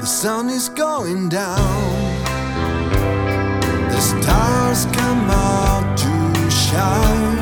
The sun is going down. The stars come out to shine.